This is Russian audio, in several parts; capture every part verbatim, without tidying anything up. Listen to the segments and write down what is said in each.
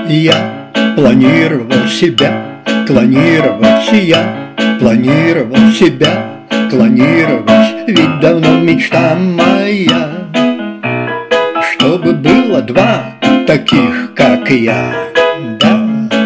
Я планировал себя, клонировать, я планировал себя, клонировать, ведь давно мечта моя, чтобы было два таких, как я. Да,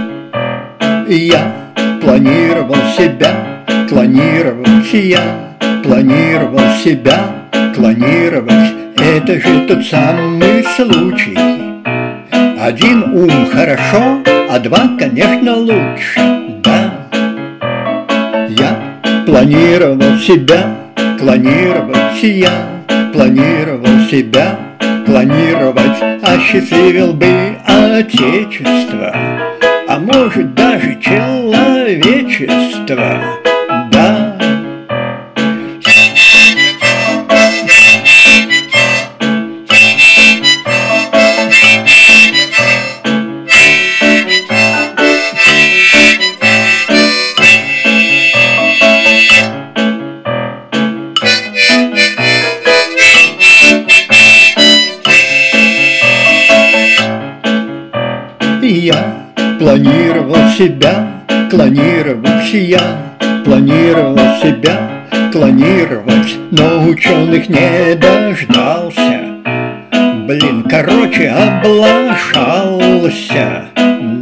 я планировал себя, клонировать, я планировал себя, клонировать. Это же тот самый случай. Один ум хорошо, а два, конечно, лучше. Да, я планировал себя, клонировать, я планировал себя, клонировать, осчастливил бы Отечество, а может даже человечество. Да. Я планировал себя, клонировать, я планировал себя, клонировать, но ученых не дождался. Блин, короче, облажался.